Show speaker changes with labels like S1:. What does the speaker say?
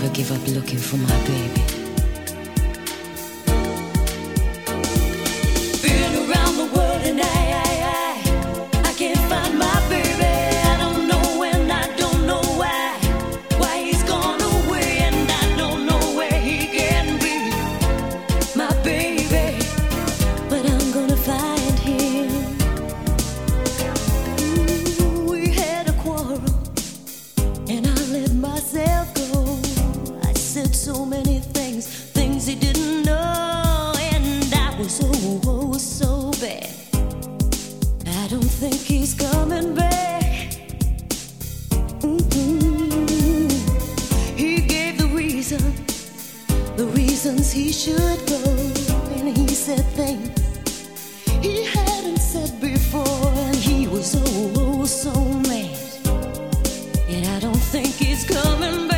S1: give up looking for my baby. Been around the world and I can't find my baby. I don't know and I don't know why he's gone away, and I don't know where he can be, my baby. But I'm gonna find him. Ooh, we had a quarrel and I let myself go. I said so many things he didn't know, and I was so bad. I don't think he's coming back. He gave the reasons he should go, and he said things he hadn't said before, and he was so mad. And I don't think he's coming back.